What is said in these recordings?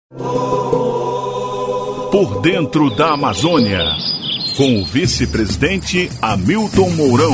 Por dentro da Amazônia, com o vice-presidente Hamilton Mourão.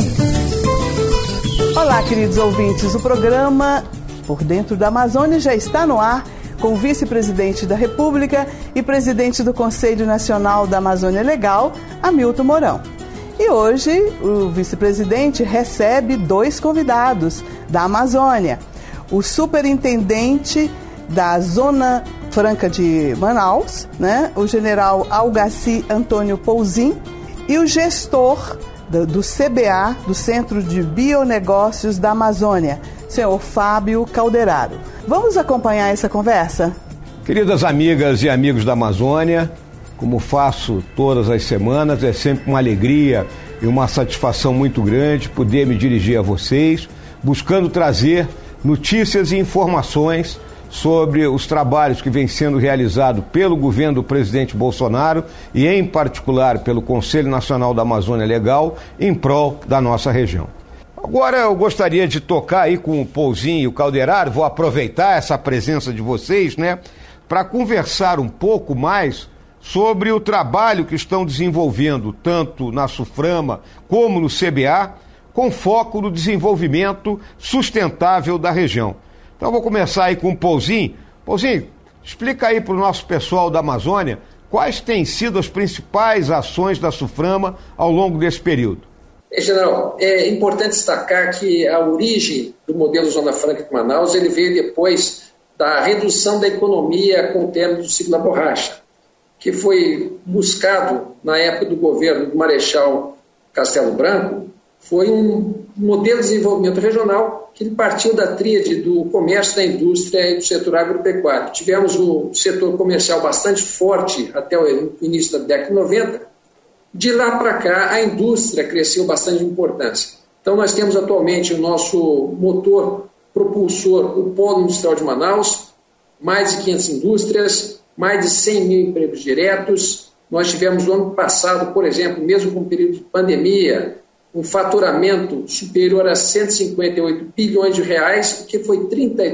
Olá, queridos ouvintes, o programa Por Dentro da Amazônia já está no ar com o vice-presidente da República e presidente do Conselho Nacional da Amazônia Legal, Hamilton Mourão. E hoje o vice-presidente recebe dois convidados da Amazônia, o superintendente da Zona Franca de Manaus, o general Algaci Antônio Pouzin, e o gestor do CBA, do Centro de Bionegócios da Amazônia, senhor Fábio Calderaro. Vamos acompanhar essa conversa? Queridas amigas e amigos da Amazônia, como faço todas as semanas, é sempre uma alegria e uma satisfação muito grande poder me dirigir a vocês, buscando trazer notícias e informações sobre os trabalhos que vêm sendo realizados pelo governo do presidente Bolsonaro e, em particular, pelo Conselho Nacional da Amazônia Legal, em prol da nossa região. Agora eu gostaria de tocar aí com o Pouzin e o Calderaro, vou aproveitar essa presença de vocês, para conversar um pouco mais sobre o trabalho que estão desenvolvendo tanto na SUFRAMA como no CBA, com foco no desenvolvimento sustentável da região. Então vou começar aí com o Pouzin. Pouzin, explica aí para o nosso pessoal da Amazônia quais têm sido as principais ações da SUFRAMA ao longo desse período. General, é importante destacar que a origem do modelo Zona Franca de Manaus ele veio depois da redução da economia com o término do ciclo da borracha, que foi buscado na época do governo do Marechal Castelo Branco. Foi um modelo de desenvolvimento regional que partiu da tríade do comércio, da indústria e do setor agropecuário. Tivemos um setor comercial bastante forte até o início da década de 90. De lá para cá, a indústria cresceu bastante em importância. Então, nós temos atualmente o nosso motor propulsor, o Polo Industrial de Manaus, mais de 500 indústrias, mais de 100 mil empregos diretos. Nós tivemos no ano passado, por exemplo, mesmo com o período de pandemia, um faturamento superior a 158 bilhões de reais, o que foi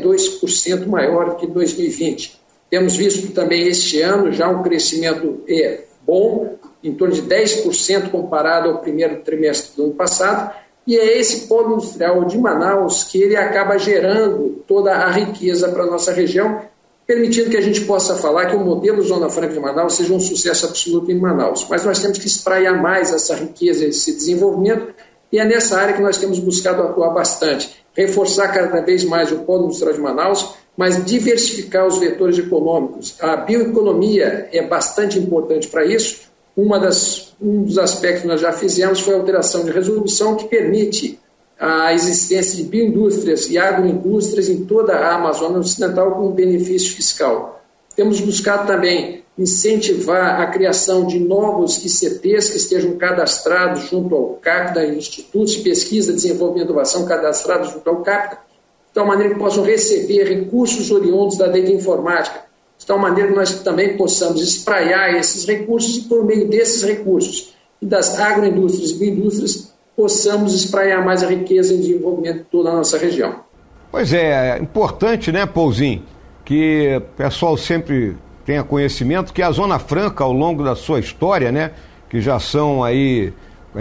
32% maior do que 2020. Temos visto também este ano já um crescimento bom, em torno de 10% comparado ao primeiro trimestre do ano passado, e é esse polo industrial de Manaus que ele acaba gerando toda a riqueza para a nossa região, permitindo que a gente possa falar que o modelo Zona Franca de Manaus seja um sucesso absoluto em Manaus. Mas nós temos que espraiar mais essa riqueza, esse desenvolvimento, e é nessa área que nós temos buscado atuar bastante. Reforçar cada vez mais o polo industrial de Manaus, mas diversificar os vetores econômicos. A bioeconomia é bastante importante para isso. Um dos aspectos que nós já fizemos foi a alteração de resolução que permite a existência de bioindústrias e agroindústrias em toda a Amazônia Ocidental com benefício fiscal. Temos buscado também incentivar a criação de novos ICTs que estejam cadastrados junto ao CAPTA, Institutos de Pesquisa, Desenvolvimento e Inovação cadastrados junto ao CAPTA, de tal maneira que possam receber recursos oriundos da lei de informática, de tal maneira que nós também possamos espraiar esses recursos e, por meio desses recursos e das agroindústrias e bioindústrias, possamos espraiar mais a riqueza e desenvolvimento de toda a nossa região. Pois é importante, Pouzin, que o pessoal sempre tenha conhecimento que a Zona Franca, ao longo da sua história, que já são aí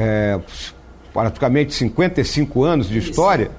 praticamente 55 anos de história,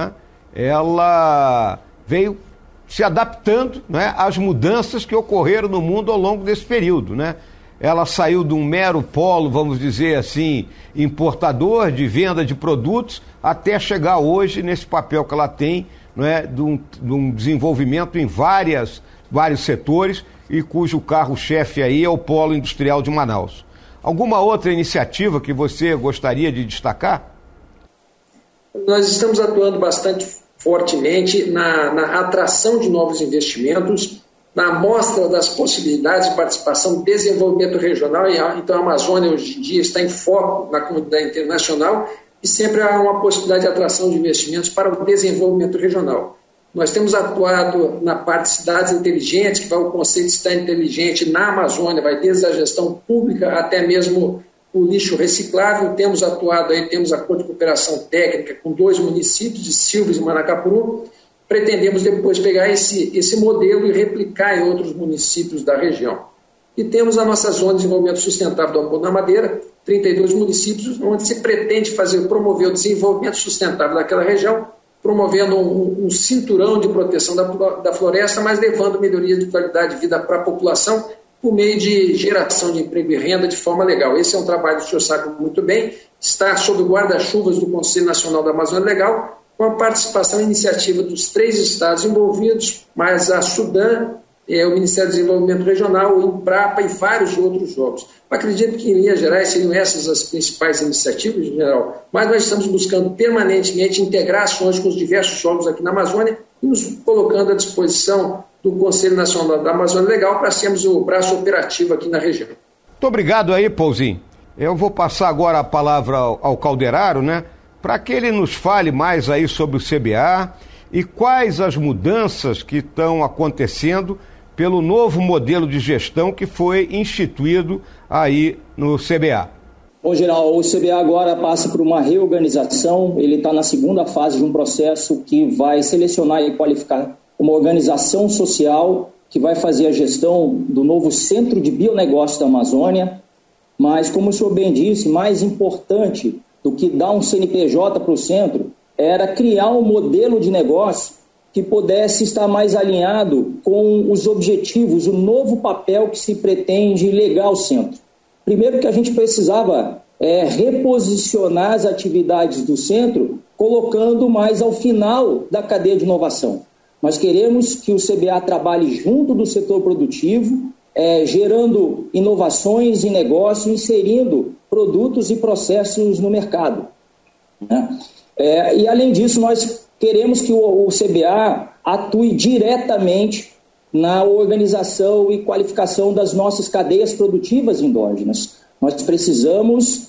ela veio se adaptando às mudanças que ocorreram no mundo ao longo desse período, Ela saiu de um mero polo, vamos dizer assim, importador de venda de produtos, até chegar hoje nesse papel que ela tem, de um desenvolvimento em vários setores e cujo carro-chefe aí é o Polo Industrial de Manaus. Alguma outra iniciativa que você gostaria de destacar? Nós estamos atuando bastante fortemente na atração de novos investimentos, na mostra das possibilidades de participação no desenvolvimento regional. Então a Amazônia hoje em dia está em foco na comunidade internacional e sempre há uma possibilidade de atração de investimentos para o desenvolvimento regional. Nós temos atuado na parte de cidades inteligentes, que vai o conceito de cidade inteligente na Amazônia, vai desde a gestão pública até mesmo o lixo reciclável. Temos atuado aí, temos acordo de cooperação técnica com 2 municípios, de Silves e Manacapuru, pretendemos depois pegar esse modelo e replicar em outros municípios da região. E temos a nossa Zona de Desenvolvimento Sustentável do Amapô da Madeira, 32 municípios, onde se pretende promover o desenvolvimento sustentável daquela região, promovendo um cinturão de proteção da floresta, mas levando melhorias de qualidade de vida para a população por meio de geração de emprego e renda de forma legal. Esse é um trabalho que o senhor sabe muito bem, está sob o guarda-chuvas do Conselho Nacional da Amazônia Legal, com a participação e iniciativa dos 3 estados envolvidos, mais a Sudam, o Ministério do Desenvolvimento Regional, o Embrapa e vários outros órgãos. Eu acredito que, em linhas gerais, seriam essas as principais iniciativas, em geral, mas nós estamos buscando permanentemente integrar ações com os diversos órgãos aqui na Amazônia e nos colocando à disposição do Conselho Nacional da Amazônia Legal para sermos o braço operativo aqui na região. Muito obrigado aí, Pouzinho. Eu vou passar agora a palavra ao Calderaro, né, para que ele nos fale mais aí sobre o CBA e quais as mudanças que estão acontecendo pelo novo modelo de gestão que foi instituído aí no CBA. Bom, Geraldo, o CBA agora passa por uma reorganização, ele está na segunda fase de um processo que vai selecionar e qualificar uma organização social que vai fazer a gestão do novo Centro de Bionegócio da Amazônia, mas, como o senhor bem disse, mais importante do que dar um CNPJ para o centro era criar um modelo de negócio que pudesse estar mais alinhado com os objetivos, o novo papel que se pretende legar ao centro. Primeiro que a gente precisava reposicionar as atividades do centro, colocando mais ao final da cadeia de inovação. Nós queremos que o CBA trabalhe junto do setor produtivo, gerando inovações em negócio, inserindo produtos e processos no mercado, né? E, além disso, nós queremos que o CBA atue diretamente na organização e qualificação das nossas cadeias produtivas endógenas. Nós precisamos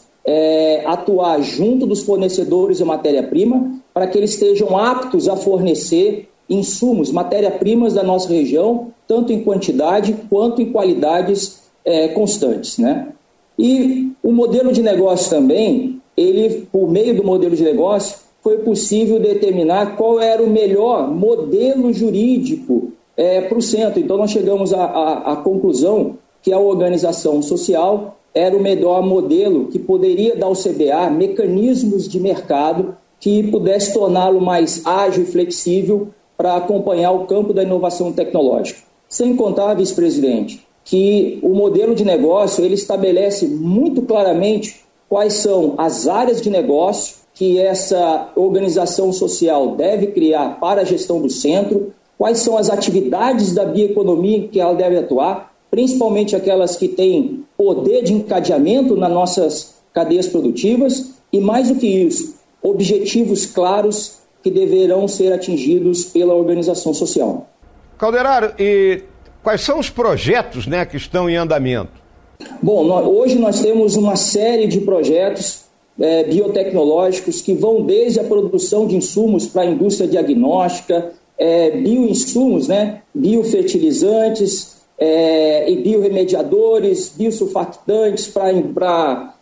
atuar junto dos fornecedores de matéria-prima para que eles estejam aptos a fornecer insumos, matéria-primas da nossa região, tanto em quantidade quanto em qualidades constantes, né? E o modelo de negócio também, por meio do modelo de negócio, foi possível determinar qual era o melhor modelo jurídico para o centro. Então, nós chegamos à conclusão que a organização social era o melhor modelo que poderia dar ao CBA mecanismos de mercado que pudesse torná-lo mais ágil e flexível para acompanhar o campo da inovação tecnológica. Sem contar, vice-presidente, que o modelo de negócio ele estabelece muito claramente quais são as áreas de negócio que essa organização social deve criar para a gestão do centro, quais são as atividades da bioeconomia em que ela deve atuar, principalmente aquelas que têm poder de encadeamento nas nossas cadeias produtivas e, mais do que isso, objetivos claros que deverão ser atingidos pela organização social. Calderaro, e quais são os projetos, né, que estão em andamento? Bom, hoje nós temos uma série de projetos biotecnológicos que vão desde a produção de insumos para a indústria diagnóstica, bioinsumos, né, biofertilizantes e biorremediadores, biosurfactantes para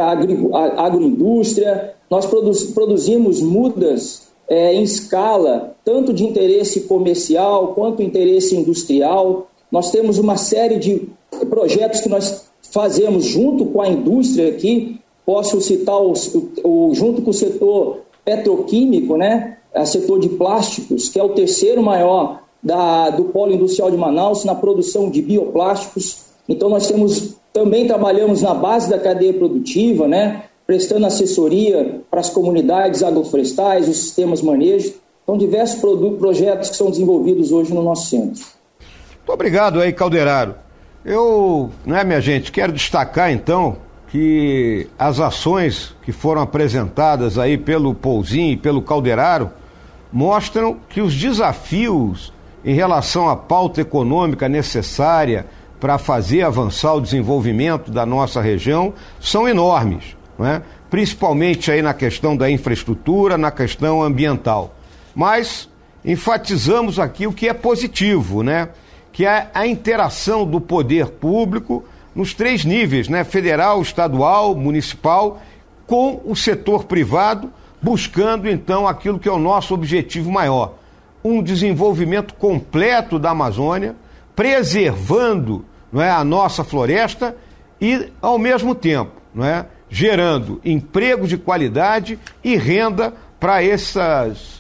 a agroindústria. Nós produzimos mudas em escala, tanto de interesse comercial quanto interesse industrial. Nós temos uma série de projetos que nós fazemos junto com a indústria aqui. Posso citar junto com o setor petroquímico, né? O setor de plásticos, que é o terceiro maior do polo industrial de Manaus na produção de bioplásticos. Então nós também trabalhamos na base da cadeia produtiva, né? Prestando assessoria para as comunidades agroflorestais, os sistemas de manejo. Então, diversos projetos que são desenvolvidos hoje no nosso centro. Muito obrigado aí, Calderaro. Eu, minha gente, quero destacar, então, que as ações que foram apresentadas aí pelo Pouzinho e pelo Calderaro mostram que os desafios em relação à pauta econômica necessária para fazer avançar o desenvolvimento da nossa região são enormes, não é? Principalmente aí na questão da infraestrutura, na questão ambiental. Mas enfatizamos aqui o que é positivo, né? Que é a interação do poder público nos 3 níveis, né? Federal, estadual, municipal, com o setor privado, buscando então aquilo que é o nosso objetivo maior, um desenvolvimento completo da Amazônia, preservando, não é, a nossa floresta e, ao mesmo tempo, não é, gerando emprego de qualidade e renda para essas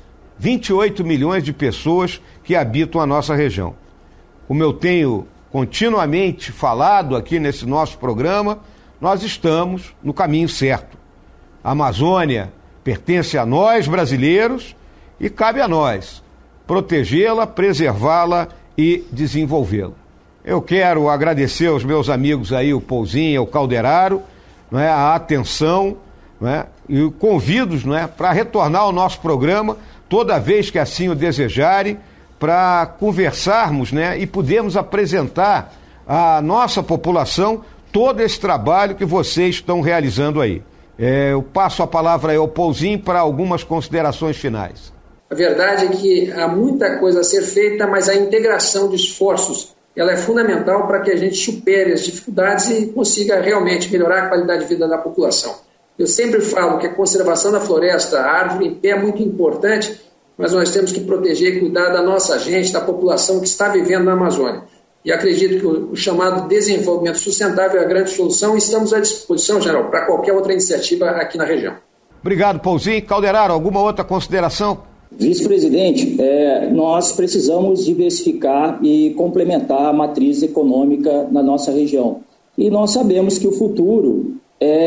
28 milhões de pessoas que habitam a nossa região. Como eu tenho continuamente falado aqui nesse nosso programa, nós estamos no caminho certo. A Amazônia pertence a nós, brasileiros, e cabe a nós protegê-la, preservá-la e desenvolvê-la. Eu quero agradecer aos meus amigos aí, o Pouzinho, o Calderaro, não é, a atenção, não é, e convido-os, não é, para retornar ao nosso programa toda vez que assim o desejarem, para conversarmos, né, e podermos apresentar à nossa população todo esse trabalho que vocês estão realizando aí. Eu passo a palavra aí ao Pouzinho para algumas considerações finais. A verdade é que há muita coisa a ser feita, mas a integração de esforços ela é fundamental para que a gente supere as dificuldades e consiga realmente melhorar a qualidade de vida da população. Eu sempre falo que a conservação da floresta, a árvore em pé é muito importante, mas nós temos que proteger e cuidar da nossa gente, da população que está vivendo na Amazônia. E acredito que o chamado desenvolvimento sustentável é a grande solução e estamos à disposição, General, para qualquer outra iniciativa aqui na região. Obrigado, Pouzinho. Calderaro, alguma outra consideração? Vice-presidente, nós precisamos diversificar e complementar a matriz econômica na nossa região. E nós sabemos que o futuro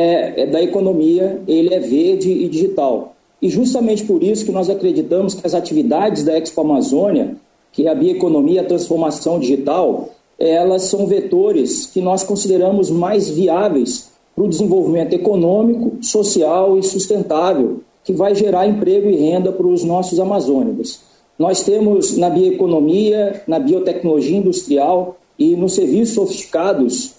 da economia, ele é verde e digital. E justamente por isso que nós acreditamos que as atividades da Expo Amazônia, que é a bioeconomia e a transformação digital, elas são vetores que nós consideramos mais viáveis para o desenvolvimento econômico, social e sustentável, que vai gerar emprego e renda para os nossos amazônicos. Nós temos na bioeconomia, na biotecnologia industrial e nos serviços sofisticados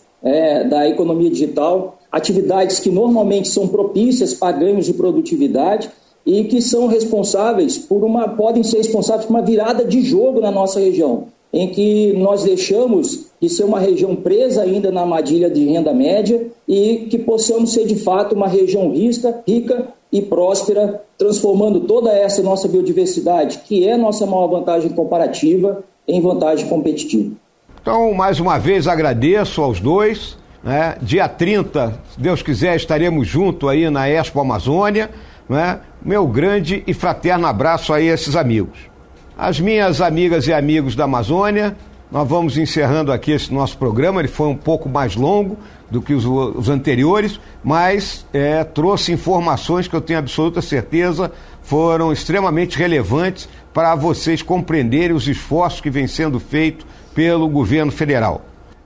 da economia digital, atividades que normalmente são propícias para ganhos de produtividade e que são responsáveis podem ser responsáveis por uma virada de jogo na nossa região, em que nós deixamos de ser uma região presa ainda na armadilha de renda média e que possamos ser de fato uma região rica e próspera, transformando toda essa nossa biodiversidade, que é a nossa maior vantagem comparativa, em vantagem competitiva. Então, mais uma vez, agradeço aos dois. Né? Dia 30, se Deus quiser, estaremos juntos aí na Expo Amazônia. Né? Meu grande e fraterno abraço aí a esses amigos. As minhas amigas e amigos da Amazônia, nós vamos encerrando aqui esse nosso programa. Ele foi um pouco mais longo do que os anteriores, mas trouxe informações que eu tenho absoluta certeza foram extremamente relevantes para vocês compreenderem os esforços que vêm sendo feitos pelo governo federal.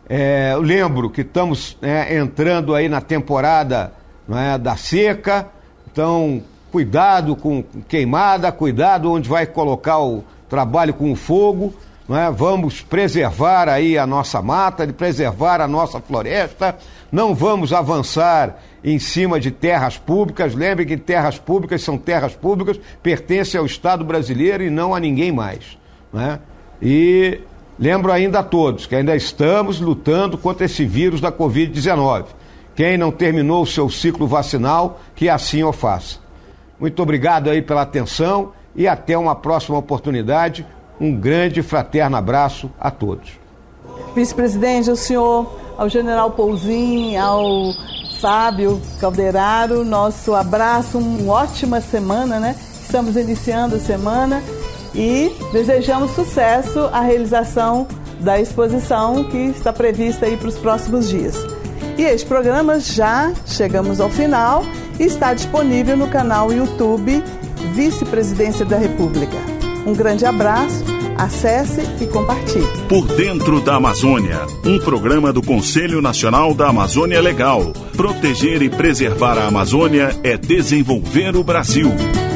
Eu lembro que estamos entrando aí na temporada da seca, então cuidado com queimada, cuidado onde vai colocar o trabalho com o fogo, vamos preservar aí a nossa mata, preservar a nossa floresta, não vamos avançar em cima de terras públicas. Lembre que terras públicas são terras públicas, pertencem ao Estado brasileiro e não a ninguém mais. E lembro ainda a todos que ainda estamos lutando contra esse vírus da Covid-19. Quem não terminou o seu ciclo vacinal, que assim o faça. Muito obrigado aí pela atenção e até uma próxima oportunidade. Um grande e fraterno abraço a todos. Vice-presidente, ao senhor, ao general Pouzinho, ao Fábio Calderaro, nosso abraço, uma ótima semana, né? Estamos iniciando a semana e desejamos sucesso à realização da exposição que está prevista aí para os próximos dias. E este programa já chegamos ao final e está disponível no canal YouTube Vice-Presidência da República. Um grande abraço, acesse e compartilhe. Por Dentro da Amazônia, um programa do Conselho Nacional da Amazônia Legal. Proteger e preservar a Amazônia é desenvolver o Brasil.